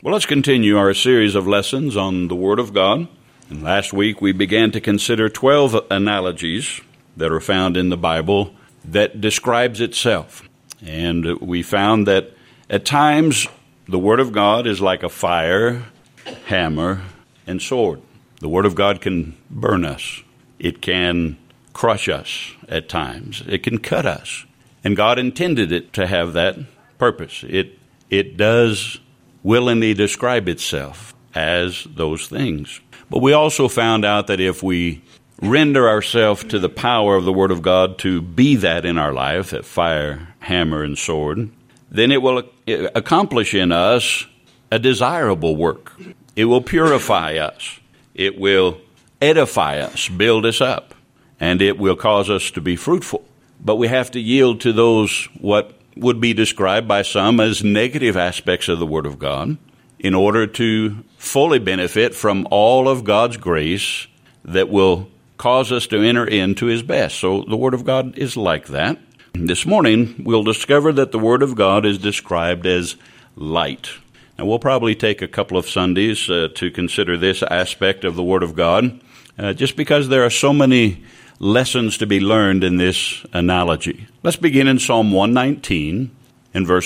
Well, let's continue our series of lessons on the Word of God. And last week we began to consider 12 analogies that are found in the Bible that describes itself. And we found that at times the Word of God is like a fire, hammer, and sword. The Word of God can burn us. It can crush us at times. It can cut us. And God intended it to have that purpose. It does willingly describe itself as those things. But we also found out that if we render ourselves to the power of the Word of God to be that in our life, that fire, hammer, and sword, then it will accomplish in us a desirable work. It will purify us. It will edify us, build us up, and it will cause us to be fruitful. But we have to yield to those what would be described by some as negative aspects of the Word of God in order to fully benefit from all of God's grace that will cause us to enter into His best. So the Word of God is like that. This morning, we'll discover that the Word of God is described as light. Now, we'll probably take a couple of Sundays to consider this aspect of the Word of God, just because there are so many lessons to be learned in this analogy. Let's begin in Psalm 119 and verse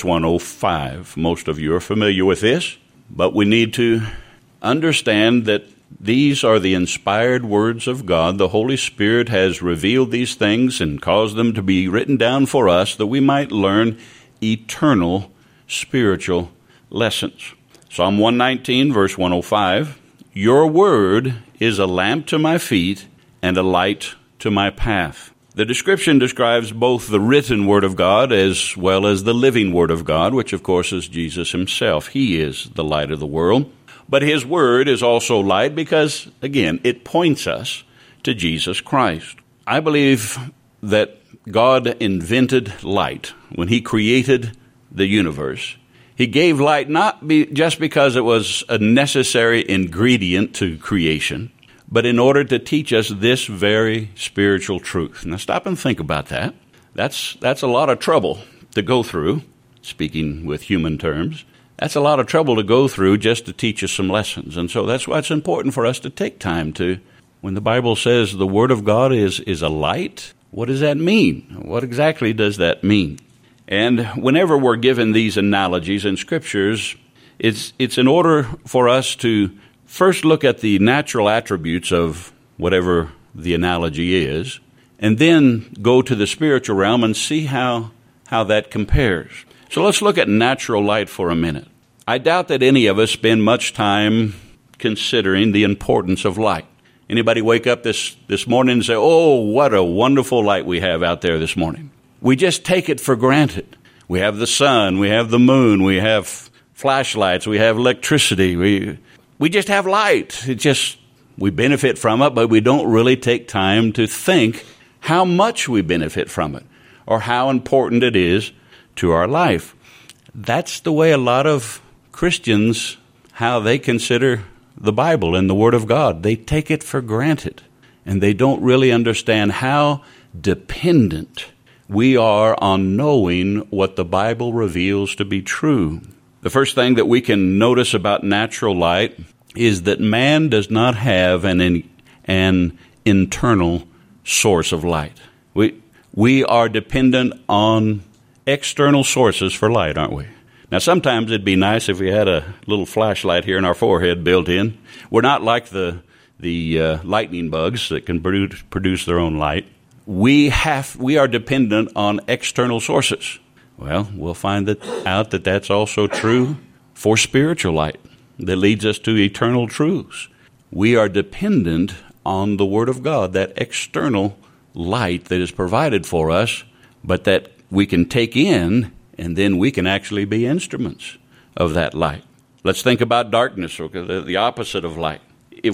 105. Most of you are familiar with this, but we need to understand that these are the inspired words of God. The Holy Spirit has revealed these things and caused them to be written down for us that we might learn eternal spiritual lessons. Psalm 119, verse 105, "Your word is a lamp to my feet and a light to my path." The description describes both the written Word of God as well as the living Word of God, which of course is Jesus Himself. He is the light of the world. But His Word is also light because, again, it points us to Jesus Christ. I believe that God invented light when He created the universe. He gave light just because it was a necessary ingredient to creation, but in order to teach us this very spiritual truth. Now stop and think about that. That's a lot of trouble to go through, speaking with human terms. That's a lot of trouble to go through just to teach us some lessons. And so that's why it's important for us to take time to, when the Bible says the Word of God is a light, what does that mean? What exactly does that mean? And whenever we're given these analogies in Scriptures, it's in order for us to first look at the natural attributes of whatever the analogy is, and then go to the spiritual realm and see how that compares. So let's look at natural light for a minute. I doubt that any of us spend much time considering the importance of light. Anybody wake up this morning and say, "Oh, what a wonderful light we have out there this morning." We just take it for granted. We have the sun, we have the moon, we have flashlights, we have electricity, we just have light. We benefit from it, but we don't really take time to think how much we benefit from it or how important it is to our life. That's the way a lot of Christians, how they consider the Bible and the Word of God. They take it for granted, and they don't really understand how dependent we are on knowing what the Bible reveals to be true. The first thing that we can notice about natural light is that man does not have an internal source of light. We are dependent on external sources for light, aren't we? Now, sometimes it'd be nice if we had a little flashlight here in our forehead built in. We're not like the lightning bugs that can produce their own light. We are dependent on external sources. Well, we'll find out that that's also true for spiritual light that leads us to eternal truths. We are dependent on the Word of God, that external light that is provided for us, but that we can take in, and then we can actually be instruments of that light. Let's think about darkness, or the opposite of light.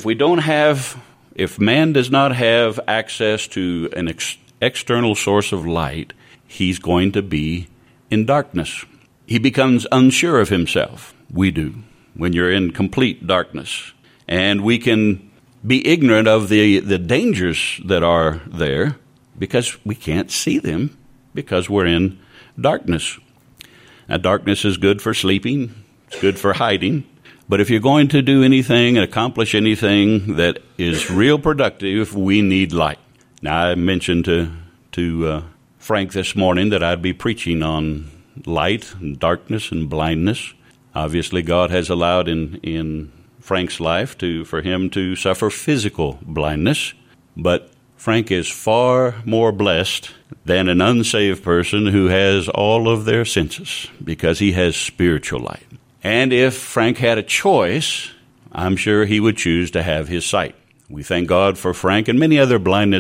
If man does not have access to an external source of light, he's going to be in darkness. He becomes unsure of himself. We do, when you're in complete darkness. And we can be ignorant of the dangers that are there because we can't see them because we're in darkness. Now, darkness is good for sleeping. It's good for hiding. But if you're going to do anything and accomplish anything that is real productive, we need light. Now, I mentioned to Frank this morning that I'd be preaching on light and darkness and blindness. Obviously, God has allowed in Frank's life for him to suffer physical blindness, but Frank is far more blessed than an unsaved person who has all of their senses because he has spiritual light. And if Frank had a choice, I'm sure he would choose to have his sight. We thank God for Frank and many other blind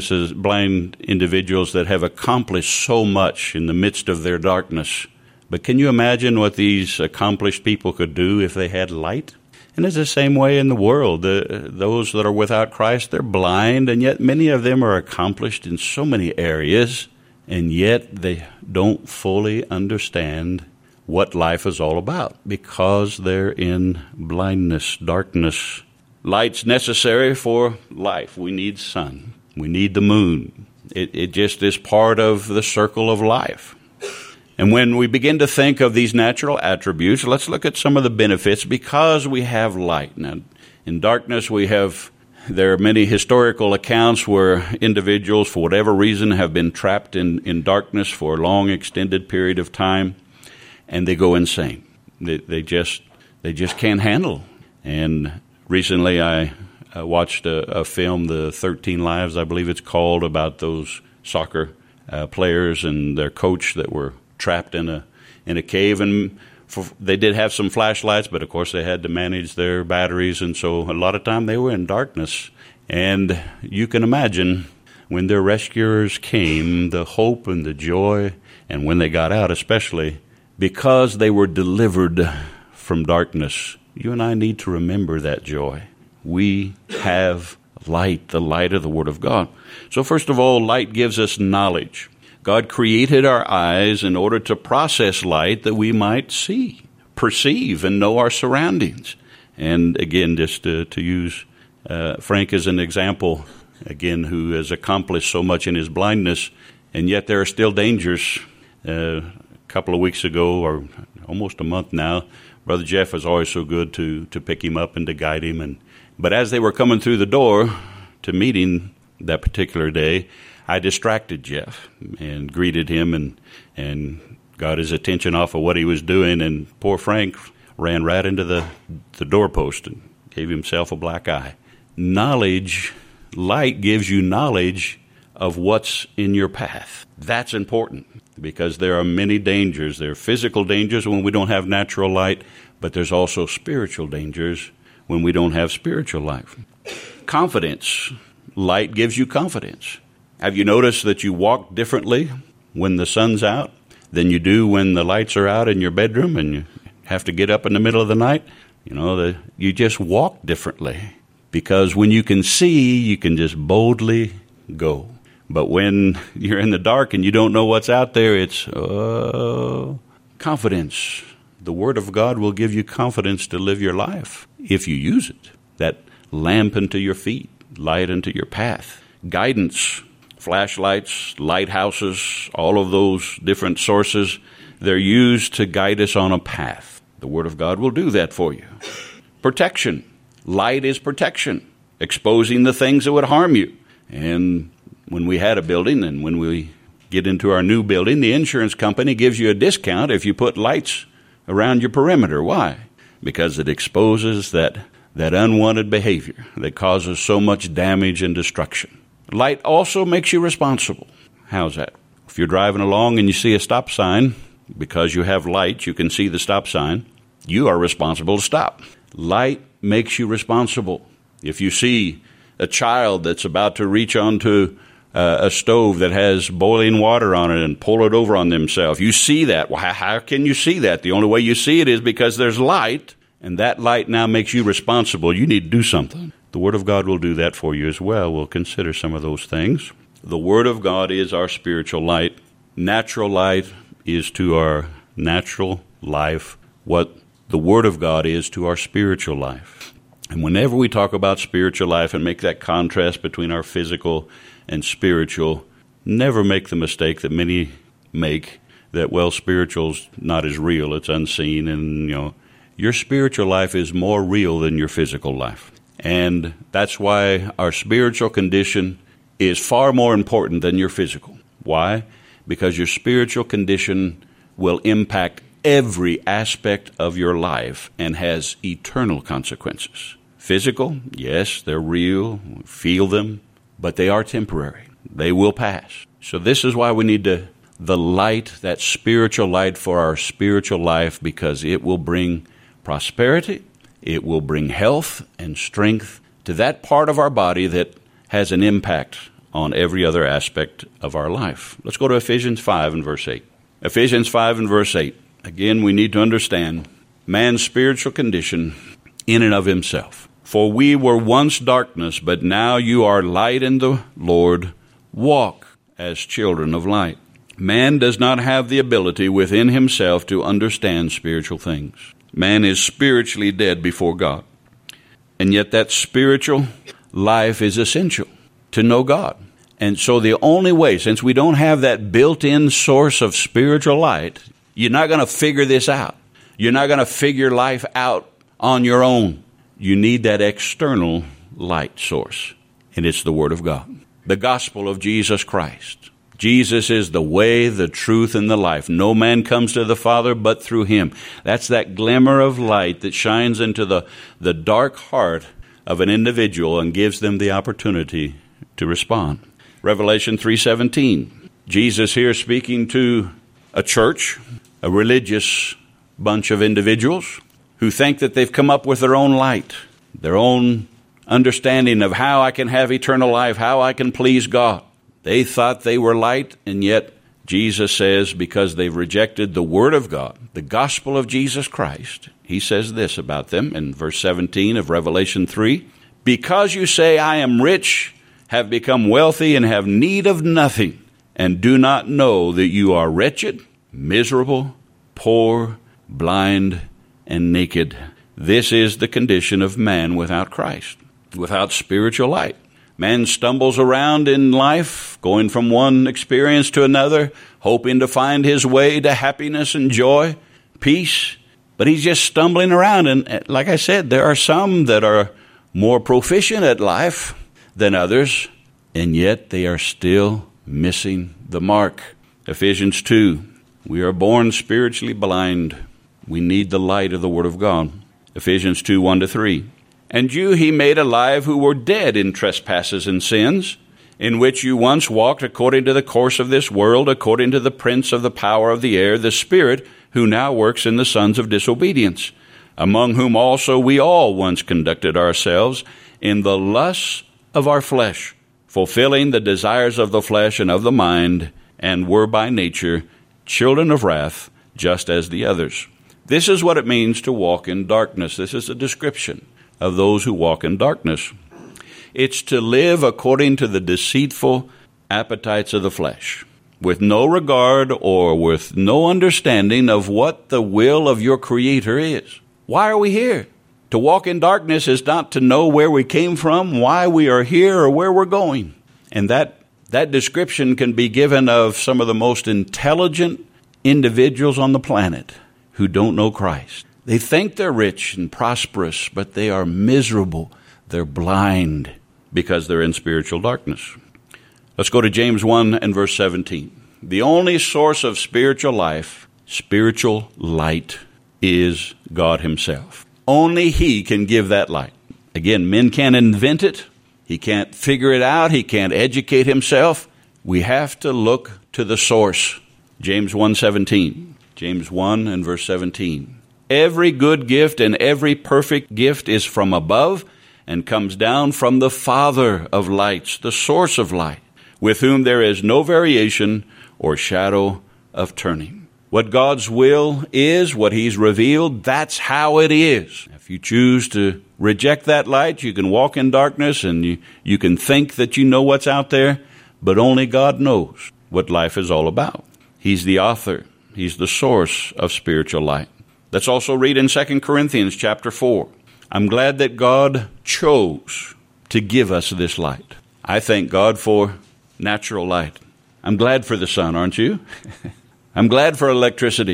individuals that have accomplished so much in the midst of their darkness. But can you imagine what these accomplished people could do if they had light? And it's the same way in the world. Those that are without Christ, they're blind, and yet many of them are accomplished in so many areas, and yet they don't fully understand what life is all about because they're in blindness, darkness. Light's necessary for life. We need sun. We need the moon. It just is part of the circle of life. And when we begin to think of these natural attributes, let's look at some of the benefits because we have light. Now, in darkness, there are many historical accounts where individuals, for whatever reason, have been trapped in darkness for a long, extended period of time, and they go insane. They just can't handle. And recently, I watched a film, The 13 Lives, I believe it's called, about those soccer players and their coach that were trapped in a cave. And they did have some flashlights, but of course they had to manage their batteries, and so a lot of time they were in darkness. And you can imagine when their rescuers came, the hope and the joy, and when they got out especially, because they were delivered from darkness. You and I need to remember that joy. We have light, the light of the Word of God. So first of all, light gives us knowledge. God created our eyes in order to process light that we might see, perceive, and know our surroundings. And again, just to use Frank as an example, again, who has accomplished so much in his blindness, and yet there are still dangers. A couple of weeks ago, or almost a month now, Brother Jeff was always so good to pick him up and to guide him. But as they were coming through the door to meeting that particular day, I distracted Jeff and greeted him and got his attention off of what he was doing. And poor Frank ran right into the doorpost and gave himself a black eye. Knowledge, light gives you knowledge of what's in your path. That's important because there are many dangers. There are physical dangers when we don't have natural light, but there's also spiritual dangers when we don't have spiritual light. Confidence. Light gives you confidence. Have you noticed that you walk differently when the sun's out than you do when the lights are out in your bedroom and you have to get up in the middle of the night? You just walk differently because when you can see, you can just boldly go. But when you're in the dark and you don't know what's out there, it's confidence. The Word of God will give you confidence to live your life if you use it. That lamp unto your feet, light unto your path. Guidance, flashlights, lighthouses, all of those different sources, they're used to guide us on a path. The Word of God will do that for you. Protection. Light is protection, exposing the things that would harm you. And when we had a building and when we get into our new building, the insurance company gives you a discount if you put lights around your perimeter. Why? Because it exposes that unwanted behavior that causes so much damage and destruction. Light also makes you responsible. How's that? If you're driving along and you see a stop sign, because you have light, you can see the stop sign, you are responsible to stop. Light makes you responsible. If you see a child that's about to reach onto a stove that has boiling water on it and pull it over on themselves, you see that. Well, how can you see that? The only way you see it is because there's light, and that light now makes you responsible. You need to do something. The Word of God will do that for you as well. We'll consider some of those things. The Word of God is our spiritual light. Natural light is to our natural life what the Word of God is to our spiritual life. And whenever we talk about spiritual life and make that contrast between our physical and spiritual, never make the mistake that many make that, spiritual's not as real, it's unseen, and, your spiritual life is more real than your physical life. And that's why our spiritual condition is far more important than your physical. Why? Because your spiritual condition will impact every aspect of your life and has eternal consequences. Physical, yes, they're real, we feel them, but they are temporary. They will pass. So this is why we need the light, that spiritual light for our spiritual life, because it will bring prosperity, it will bring health and strength to that part of our body that has an impact on every other aspect of our life. Let's go to Ephesians 5 and verse 8. Ephesians 5 and verse 8. Again, we need to understand man's spiritual condition in and of himself. For we were once darkness, but now you are light in the Lord. Walk as children of light. Man does not have the ability within himself to understand spiritual things. Man is spiritually dead before God. And yet that spiritual life is essential to know God. And so the only way, since we don't have that built-in source of spiritual light, you're not going to figure this out. You're not going to figure life out on your own. You need that external light source, and it's the Word of God, the gospel of Jesus Christ. Jesus is the way, the truth, and the life. No man comes to the Father but through Him. That's that glimmer of light that shines into the dark heart of an individual and gives them the opportunity to respond. Revelation 3:17. Jesus here speaking to a church, a religious bunch of individuals who think that they've come up with their own light, their own understanding of how I can have eternal life, how I can please God. They thought they were light, and yet Jesus says because they've rejected the Word of God, the gospel of Jesus Christ, He says this about them in verse 17 of Revelation 3, because you say, I am rich, have become wealthy, and have need of nothing, and do not know that you are wretched, miserable, poor, blind, and naked. This is the condition of man without Christ, without spiritual light. Man stumbles around in life, going from one experience to another, hoping to find his way to happiness and joy, peace, but he's just stumbling around. And like I said, there are some that are more proficient at life than others, and yet they are still missing the mark. Ephesians 2, we are born spiritually blind. We need the light of the Word of God. Ephesians 2, 1-3. And you He made alive who were dead in trespasses and sins, in which you once walked according to the course of this world, according to the prince of the power of the air, the Spirit, who now works in the sons of disobedience, among whom also we all once conducted ourselves in the lusts of our flesh, fulfilling the desires of the flesh and of the mind, and were by nature children of wrath, just as the others. This is what it means to walk in darkness. This is a description of those who walk in darkness. It's to live according to the deceitful appetites of the flesh, with no regard or with no understanding of what the will of your Creator is. Why are we here? To walk in darkness is not to know where we came from, why we are here, or where we're going. And that description can be given of some of the most intelligent individuals on the planet who don't know Christ. They think they're rich and prosperous, but they are miserable. They're blind because they're in spiritual darkness. Let's go to James 1 and verse 17. The only source of spiritual life, spiritual light, is God Himself. Only He can give that light. Again, men can't invent it. He can't figure it out. He can't educate himself. We have to look to the source. James 1:17. James 1 and verse 17. Every good gift and every perfect gift is from above and comes down from the Father of lights, the source of light, with whom there is no variation or shadow of turning. What God's will is, what He's revealed, that's how it is. If you choose to reject that light, you can walk in darkness and you can think that you know what's out there, but only God knows what life is all about. He's the author. He's the source of spiritual light. Let's also read in 2 Corinthians chapter 4. I'm glad that God chose to give us this light. I thank God for natural light. I'm glad for the sun, aren't you? I'm glad for electricity.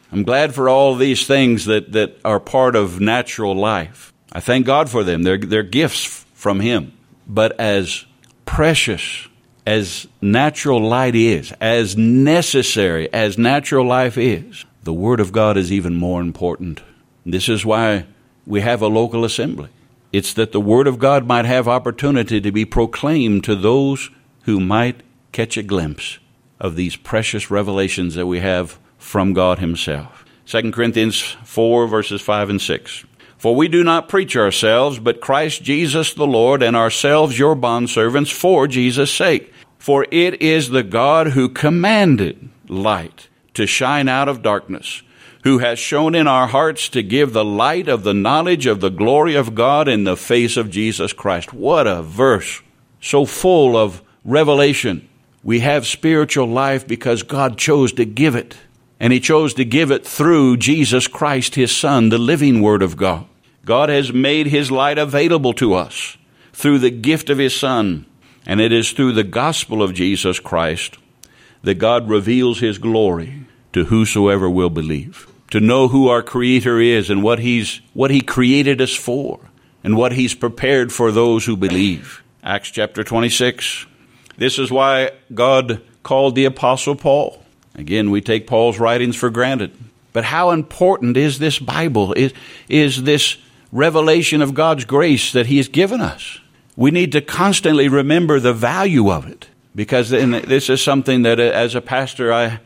I'm glad for all these things that are part of natural life. I thank God for them. They're gifts from Him. But as precious as natural light is, as necessary as natural life is, the Word of God is even more important. This is why we have a local assembly. It's that the Word of God might have opportunity to be proclaimed to those who might catch a glimpse of these precious revelations that we have from God Himself. 2 Corinthians 4, verses 5 and 6. For we do not preach ourselves, but Christ Jesus the Lord, and ourselves your bondservants for Jesus' sake. For it is the God who commanded light to shine out of darkness, who has shown in our hearts to give the light of the knowledge of the glory of God in the face of Jesus Christ. What a verse, so full of revelation. We have spiritual life because God chose to give it. And He chose to give it through Jesus Christ, His Son, the living Word of God. God has made His light available to us through the gift of His Son. And it is through the gospel of Jesus Christ that God reveals His glory to whosoever will believe. To know who our Creator is and what He created us for and what He's prepared for those who believe. Acts chapter 26. This is why God called the Apostle Paul. Again, we take Paul's writings for granted. But how important is this Bible? Is this revelation of God's grace that He has given us? We need to constantly remember the value of it. Because this is something that as a pastor I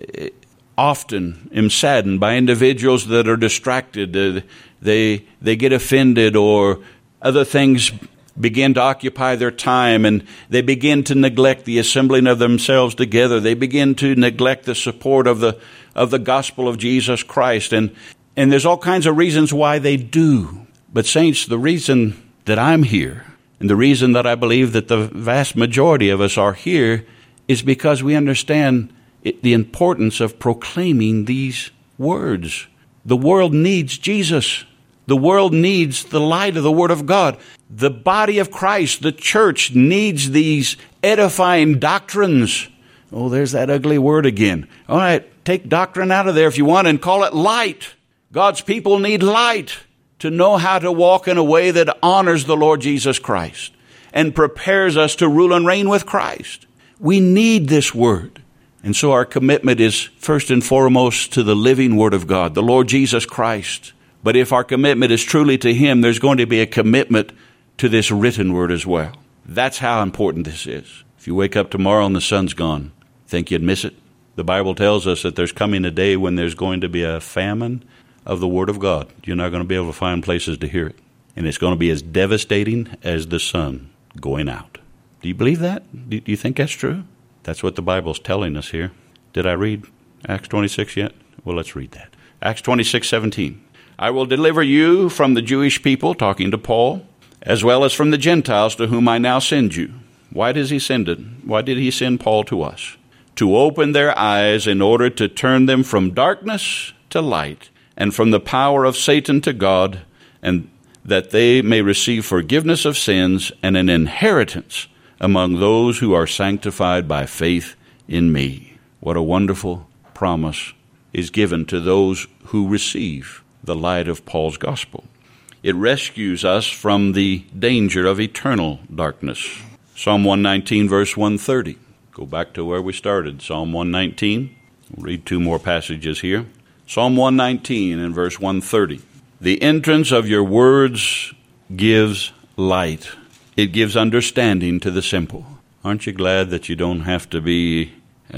often am saddened by individuals that are distracted. They get offended, or other things begin to occupy their time, and they begin to neglect the assembling of themselves together. They begin to neglect the support of the gospel of Jesus Christ. And there's all kinds of reasons why they do. But saints, the reason that I'm here, and the reason that I believe that the vast majority of us are here, is because we understand the importance of proclaiming these words. The world needs Jesus. The world needs the light of the Word of God. The body of Christ, the church, needs these edifying doctrines. Oh, there's that ugly word again. All right, take doctrine out of there if you want and call it light. God's people need light to know how to walk in a way that honors the Lord Jesus Christ and prepares us to rule and reign with Christ. We need this Word. And so our commitment is first and foremost to the living Word of God, the Lord Jesus Christ. But if our commitment is truly to Him, there's going to be a commitment to this written Word as well. That's how important this is. If you wake up tomorrow and the sun's gone, think you'd miss it? The Bible tells us that there's coming a day when there's going to be a famine of the Word of God. You're not going to be able to find places to hear it. And it's going to be as devastating as the sun going out. Do you believe that? Do you think that's true? That's what the Bible's telling us here. Did I read Acts 26 yet? Well, let's read that. Acts 26:17. I will deliver you from the Jewish people, talking to Paul, as well as from the Gentiles to whom I now send you. Why does He send it? Why did He send Paul to us? To open their eyes in order to turn them from darkness to light, and from the power of Satan to God, and that they may receive forgiveness of sins and an inheritance among those who are sanctified by faith in me. What a wonderful promise is given to those who receive the light of Paul's gospel. It rescues us from the danger of eternal darkness. Psalm 119, verse 130. Go back to where we started. Psalm 119. We'll read two more passages here. Psalm 119 and verse 130. The entrance of your words gives light. It gives understanding to the simple. Aren't you glad that you don't have to be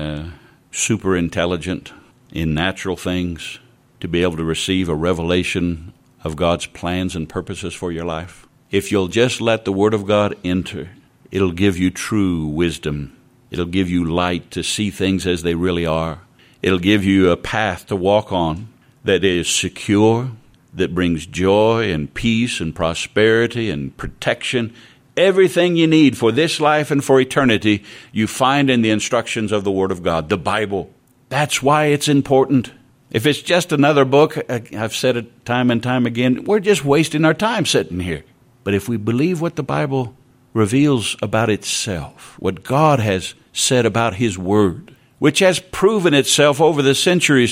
super intelligent in natural things to be able to receive a revelation of God's plans and purposes for your life? If you'll just let the Word of God enter, it'll give you true wisdom. It'll give you light to see things as they really are. It'll give you a path to walk on that is secure, that brings joy and peace and prosperity and protection. Everything you need for this life and for eternity, you find in the instructions of the Word of God, the Bible. That's why it's important. If it's just another book, I've said it time and time again, we're just wasting our time sitting here. But if we believe what the Bible reveals about itself, what God has said about His Word, which has proven itself over the centuries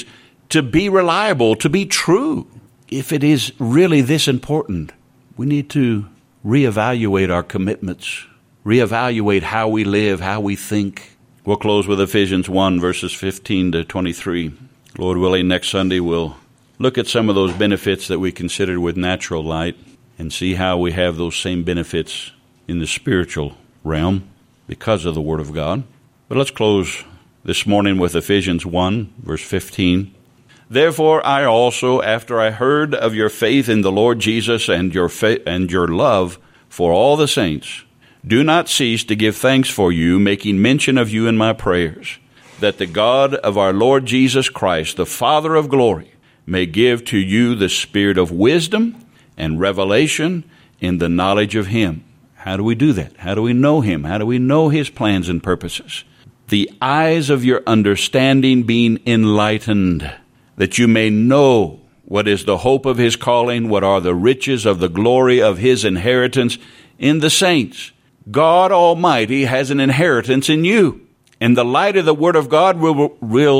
to be reliable, to be true. If it is really this important, we need to reevaluate our commitments, reevaluate how we live, how we think. We'll close with Ephesians 1, verses 15 to 23. Lord willing, next Sunday we'll look at some of those benefits that we considered with natural light and see how we have those same benefits in the spiritual realm because of the Word of God. But let's close this morning with Ephesians 1, verse 15. Therefore I also, after I heard of your faith in the Lord Jesus and your love for all the saints, do not cease to give thanks for you, making mention of you in my prayers, that the God of our Lord Jesus Christ, the Father of glory, may give to you the spirit of wisdom and revelation in the knowledge of Him. How do we do that? How do we know Him? How do we know His plans and purposes? The eyes of your understanding being enlightened, that you may know what is the hope of His calling, what are the riches of the glory of His inheritance in the saints. God Almighty has an inheritance in you, and the light of the Word of God will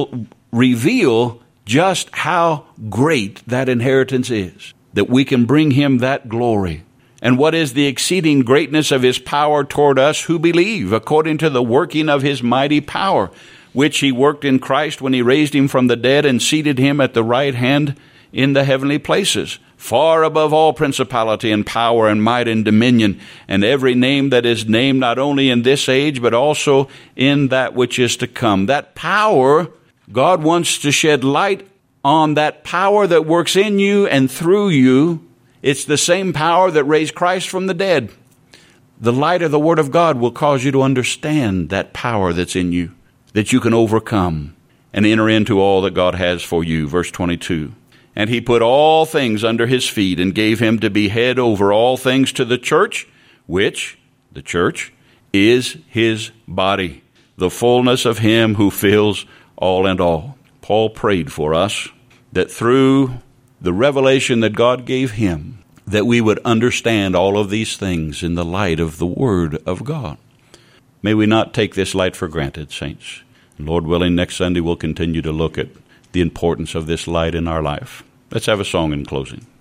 reveal just how great that inheritance is, that we can bring Him that glory. And what is the exceeding greatness of His power toward us who believe, according to the working of His mighty power, which He worked in Christ when He raised Him from the dead and seated Him at the right hand in the heavenly places, far above all principality and power and might and dominion, and every name that is named, not only in this age, but also in that which is to come. That power, God wants to shed light on that power that works in you and through you. It's the same power that raised Christ from the dead. The light of the Word of God will cause you to understand that power that's in you, that you can overcome and enter into all that God has for you. Verse 22. And He put all things under His feet and gave Him to be head over all things to the church, which, the church, is His body, the fullness of Him who fills all in all. Paul prayed for us that through the revelation that God gave him, that we would understand all of these things in the light of the Word of God. May we not take this light for granted, saints. Lord willing, next Sunday we'll continue to look at the importance of this light in our life. Let's have a song in closing.